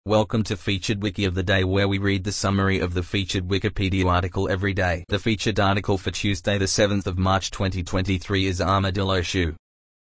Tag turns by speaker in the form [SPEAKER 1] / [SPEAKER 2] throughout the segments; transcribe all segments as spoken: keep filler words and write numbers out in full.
[SPEAKER 1] Welcome to Featured Wiki of the Day, where we read the summary of the featured Wikipedia article every day. The featured article for Tuesday the seventh of March twenty twenty-three is Armadillo Shoe.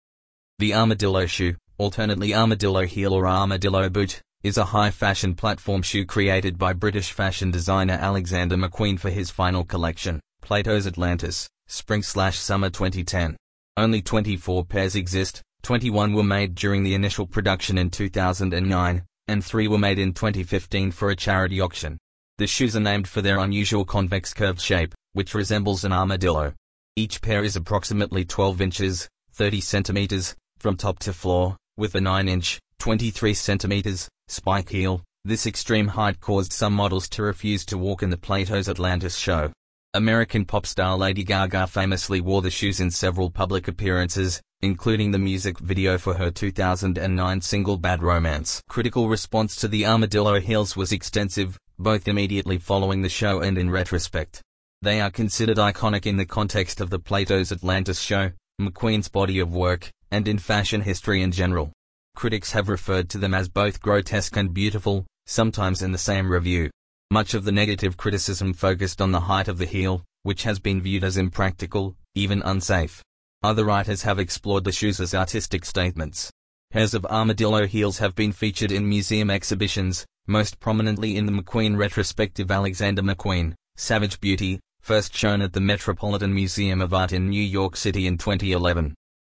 [SPEAKER 1] The armadillo shoe, alternately armadillo heel or armadillo boot, is a high-fashion platform shoe created by British fashion designer Alexander McQueen for his final collection, Plato's Atlantis, Spring/Summer twenty ten. Only twenty-four pairs exist, twenty-one were made during the initial production in two thousand nine, and three were made in twenty fifteen for a charity auction. The shoes are named for their unusual convex curved shape, which resembles an armadillo. Each pair is approximately twelve inches, thirty centimeters, from top to floor, with a nine inch, twenty-three centimeters, spike heel. This extreme height caused some models to refuse to walk in the Plato's Atlantis show. American pop star Lady Gaga famously wore the shoes in several public appearances, including the music video for her two thousand nine single Bad Romance. Critical response to the armadillo heels was extensive, both immediately following the show and in retrospect. They are considered iconic in the context of the Plato's Atlantis show, McQueen's body of work, and in fashion history in general. Critics have referred to them as both grotesque and beautiful, sometimes in the same review. Much of the negative criticism focused on the height of the heel, which has been viewed as impractical, even unsafe. Other writers have explored the shoes as artistic statements. Pairs of armadillo heels have been featured in museum exhibitions, most prominently in the McQueen retrospective Alexander McQueen, Savage Beauty, first shown at the Metropolitan Museum of Art in New York City in twenty eleven.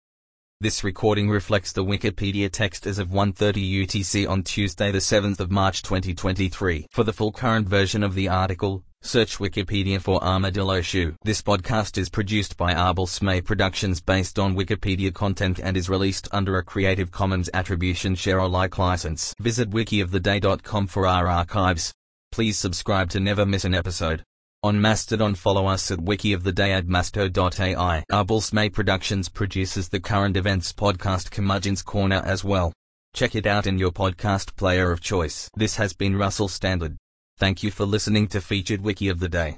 [SPEAKER 1] This recording reflects the Wikipedia text as of one thirty U T C on Tuesday the seventh of March twenty twenty-three. For the full current version of the article, search Wikipedia for Armadillo Shoe. This podcast is produced by Arbel Smay Productions based on Wikipedia content and is released under a Creative Commons Attribution Share Alike license. Visit wiki of the day dot com for our archives. Please subscribe to never miss an episode. On Mastodon, follow us at wikioftheday at masto dot A I. Arbel Smay Productions produces the current events podcast Curmudgeon's Corner as well. Check it out in your podcast player of choice. This has been Russell Standard. Thank you for listening to Featured Wiki of the Day.